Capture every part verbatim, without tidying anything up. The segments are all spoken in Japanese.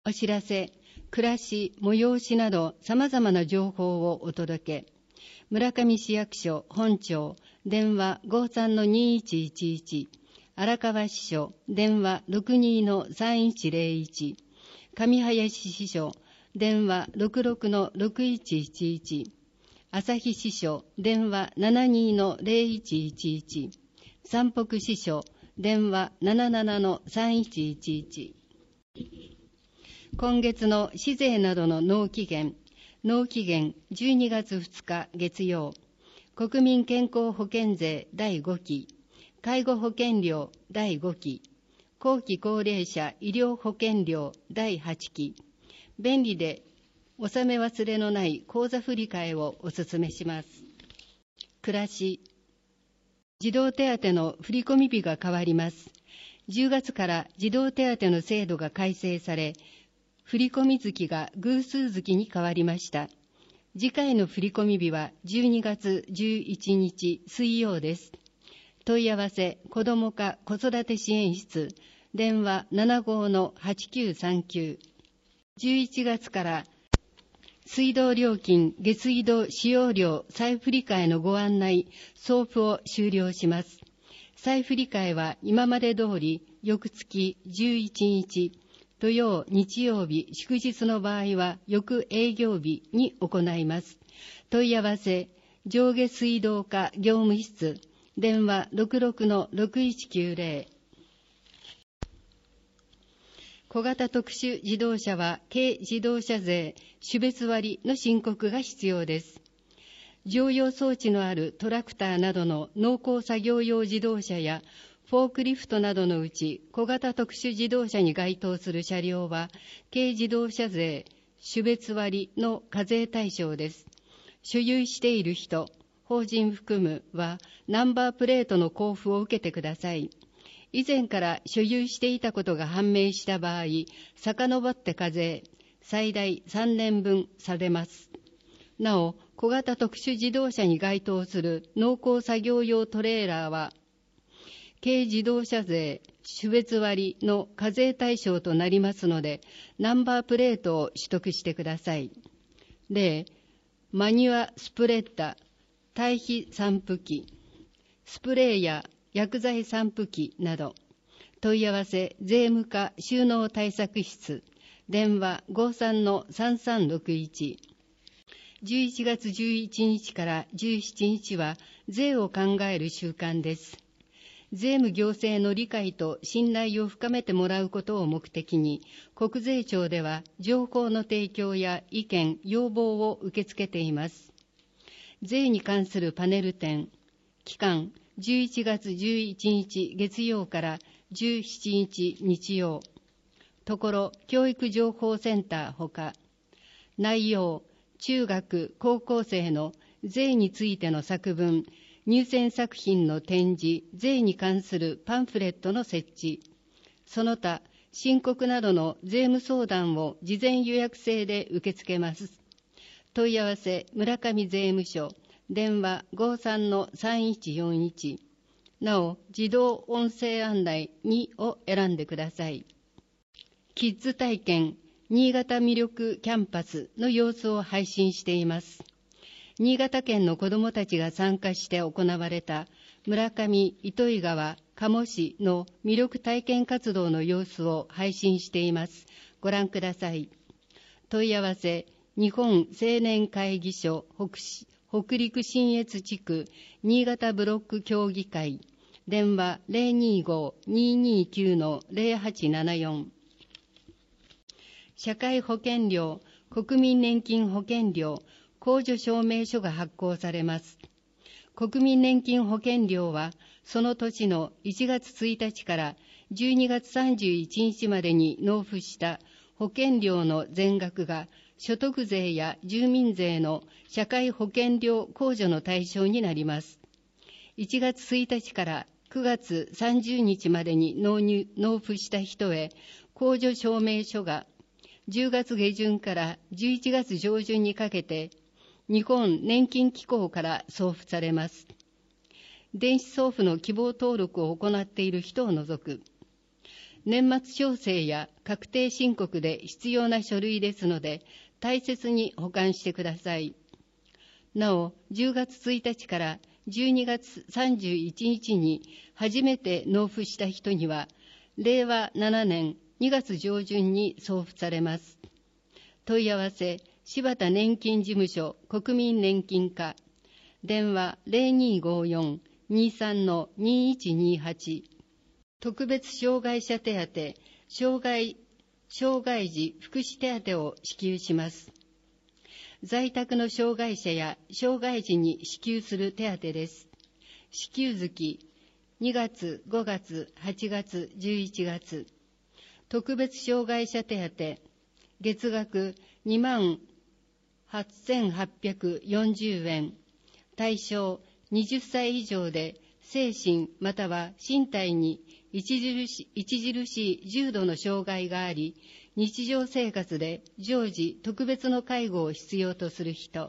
お知らせ、暮らし、催しなど様々な情報をお届け。村上市役所本庁、電話 ごさんのにいちいちいち、荒川支所、電話 ろくにのさんいちゼロいち、上林支所、電話 ろくろくのろくいちいちいち、旭支所、電話 ななにのゼロいちいちいち、山北支所、電話 なななのさんいちいちいち。今月の市税などの納期限、納期限じゅうにがつふつか月曜、国民健康保険税だいごき、介護保険料だいごき、後期高齢者医療保険料だいはちき、便利で納め忘れのない口座振替をお勧めします。暮らし、児童手当の振込日が変わります。じゅうがつから児童手当の制度が改正され、振込月が偶数月に変わりました。次回の振込日はじゅうにがつじゅういちにち水曜です。問い合わせ、子ども課子育て支援室、電話 ななごのはちきゅうさんきゅう。じゅういちがつから水道料金、下水道使用料再振り替えのご案内、送付を終了します。再振り替えは今まで通り、翌月じゅういちにち、土曜、日曜日、祝日の場合は翌営業日に行います。問い合わせ、上下水道課業務室、電話 ろくろくのろくいちきゅうゼロ。小型特殊自動車は軽自動車税種別割の申告が必要です。乗用装置のあるトラクターなどの農耕作業用自動車やフォークリフトなどのうち小型特殊自動車に該当する車両は軽自動車税種別割の課税対象です。所有している人、法人含むはナンバープレートの交付を受けてください。以前から所有していたことが判明した場合、遡って課税、最大さんねんぶんされます。なお、小型特殊自動車に該当する農耕作業用トレーラーは、軽自動車税種別割の課税対象となりますので、ナンバープレートを取得してください。例、マニュアスプレッダ、堆肥散布機、スプレーや薬剤散布機など、問い合わせ、税務課収納対策室、電話 ごさんのさんさんろくいち。じゅういちがつじゅういちにちからじゅうしちにちは税を考える週間です。税務行政の理解と信頼を深めてもらうことを目的に、国税庁では情報の提供や意見、要望を受け付けています。税に関するパネル展、期間じゅういちがつじゅういちにち月曜からじゅうしちにち日曜、ところ教育情報センターほか、内容、中学・高校生の税についての作文、入選作品の展示、税に関するパンフレットの設置、その他、申告などの税務相談を事前予約制で受け付けます。問い合わせ、村上税務署、電話 ごさんのさんいちよんいち。なお、自動音声案内にを選んでください。キッズ体験、新潟魅力キャンパスの様子を配信しています。新潟県の子どもたちが参加して行われた村上糸魚川鴨市の魅力体験活動の様子を配信しています。ご覧ください。問い合わせ、日本青年会議所 北, 北陸信越地区新潟ブロック協議会、電話 ゼロにご にーにーきゅう のゼロはちななよん。社会保険料、国民年金保険料、控除証明書が発行されます。国民年金保険料は、その年のいちがつついたちからじゅうにがつさんじゅういちにちまでに納付した保険料の全額が、所得税や住民税の社会保険料控除の対象になります。いちがつついたちからくがつさんじゅうにちまでに納入、納付した人へ、控除証明書がじゅうがつげじゅんからじゅういちがつじょうじゅんにかけて、日本年金機構から送付されます。電子送付の希望登録を行っている人を除く。 年末調整や確定申告で必要な書類ですので、大切に保管してください。なお、じゅうがつついたちからじゅうにがつさんじゅういちにちに初めて納付した人には、れいわななねんにがつ上旬に送付されます。問い合わせ、柴田年金事務所国民年金課、電話 ゼロにーごーよん にーさん にーいちにーはち、特別障害者手当、障害、障害児福祉手当を支給します。在宅の障害者や障害児に支給する手当です。支給月、にがつ、ごがつ、はちがつ、じゅういちがつ。特別障害者手当、月額にまんはっせんはっぴゃくよんじゅうえん。対象、はたち以上で精神または身体に著し著しい重度の障害があり、日常生活で常時特別の介護を必要とする人。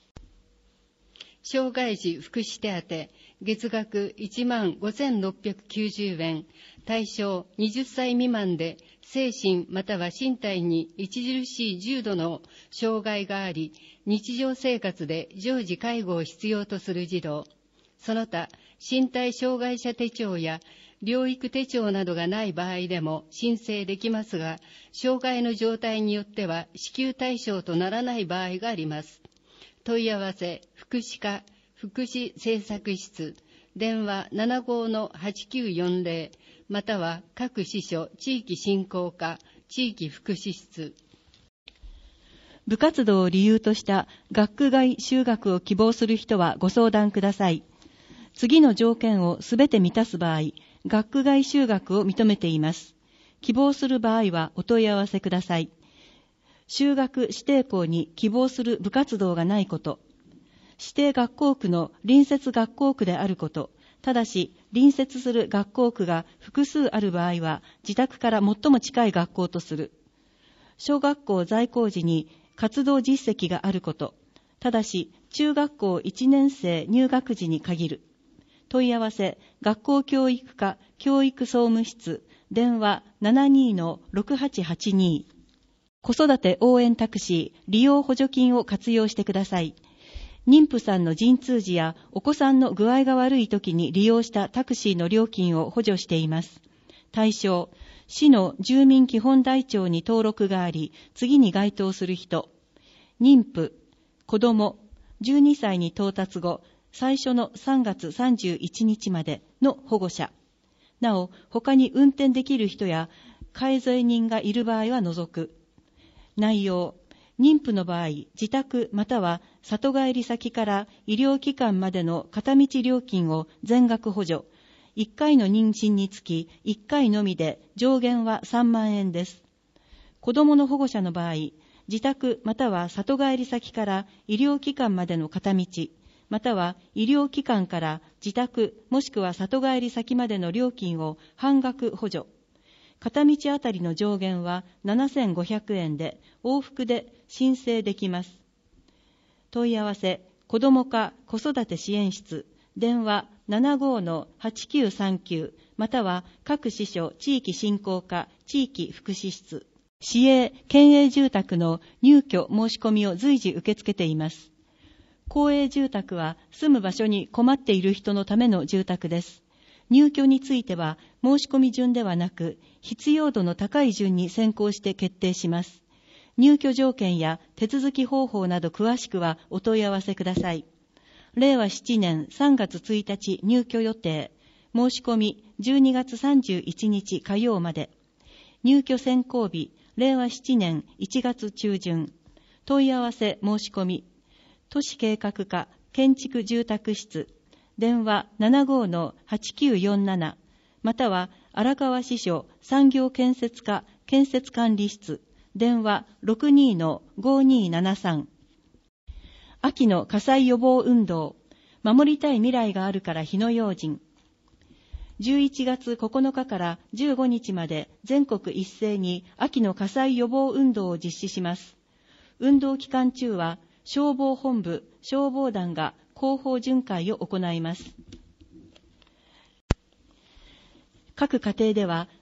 障害児福祉手当、月額いちまんごせんろっぴゃくきゅうじゅうえん。対象、はたち未満で精神または身体に著しい重度の障害があり、日常生活で常時介護を必要とする児童。その他、身体障害者手帳や療育手帳などがない場合でも申請できますが、障害の状態によっては支給対象とならない場合があります。問い合わせ、福祉課、福祉政策室、電話 ななごーはちきゅうよんぜろ、または各支所地域振興課、地域福祉室。 部活動を理由とした学区外就学を希望する人はご相談ください。次の条件をすべて満たす場合、学区外就学を認めています。希望する場合はお問い合わせください。就学指定校に希望する部活動がないこと、指定学校区の隣接学校区であること、ただし隣接する学校区が複数ある場合は自宅から最も近い学校とする。小学校在校時に活動実績があること、ただし中学校いちねん生入学時に限る。問い合わせ、学校教育課教育総務室、電話 ななにーのろくはちはちに。子育て応援タクシー利用補助金を活用してください。妊婦さんの陣痛時やお子さんの具合が悪い時に利用したタクシーの料金を補助しています。対象、市の住民基本台帳に登録があり、次に該当する人、妊婦、子供、じゅうにさいに到達後、最初のさんがつさんじゅういちにちまでの保護者。なお、他に運転できる人や介添人がいる場合は除く。内容、妊婦の場合、自宅または里帰り先から医療機関までの片道料金を全額補助。いっかいの妊娠につきいっかいのみで上限はさんまんえんです。子どもの保護者の場合、自宅または里帰り先から医療機関までの片道、または医療機関から自宅もしくは里帰り先までの料金を半額補助。片道あたりの上限はななせんごひゃくえんで往復で申請できます。問い合わせ、子ども課子育て支援室、電話 ななごーのはちきゅうさんきゅう、または各支所地域振興課地域福祉室。市営県営住宅の入居申し込みを随時受け付けています。公営住宅は住む場所に困っている人のための住宅です。入居については申し込み順ではなく、必要度の高い順に先行して決定します。入居条件や手続き方法など詳しくはお問い合わせください。れいわななねんさんがつついたち入居予定。申し込みじゅうにがつさんじゅういちにち火曜まで。入居選考日れいわななねんいちがつちゅうじゅん。問い合わせ申し込み。都市計画課建築住宅室。電話 ななごーのはちきゅうよんなな、または荒川支所産業建設課建設管理室、電話 ろくにーのごーにーななさん。秋の火災予防運動、守りたい未来があるから火の用心。じゅういちがつここのかからじゅうごにちまで全国一斉に秋の火災予防運動を実施します。運動期間中は消防本部、消防団が広報巡回を行います。各家庭では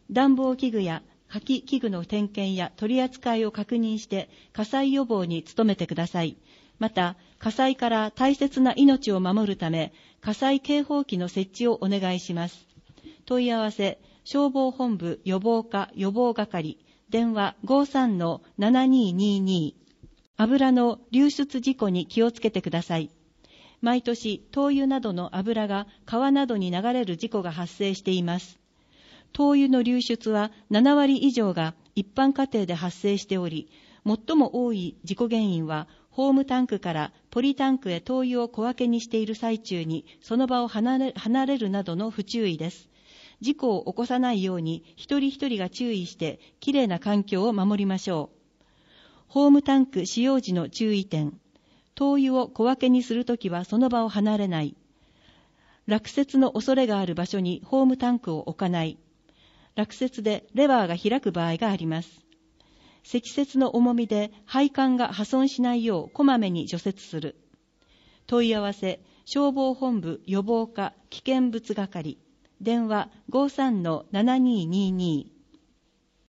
暖房器具や火器器具の点検や取り扱いを確認して火災予防に努めてください。また、火災から大切な命を守るため、火災警報器の設置をお願いします。問い合わせ、消防本部予防課予防係、電話 ごーさんのななにーにーにー。油の流出事故に気をつけてください。毎年、灯油などの油が川などに流れる事故が発生しています。灯油の流出はななわり以上が一般家庭で発生しており、最も多い事故原因は、ホームタンクからポリタンクへ灯油を小分けにしている最中にその場を離れ、離れるなどの不注意です。事故を起こさないように一人一人が注意してきれいな環境を守りましょう。ホームタンク使用時の注意点。灯油を小分けにするときはその場を離れない。落雪の恐れがある場所にホームタンクを置かない。落雪でレバーが開く場合があります。積雪の重みで配管が破損しないようこまめに除雪する。問い合わせ、消防本部予防課危険物係、電話 ごーさんのななにーにーにー。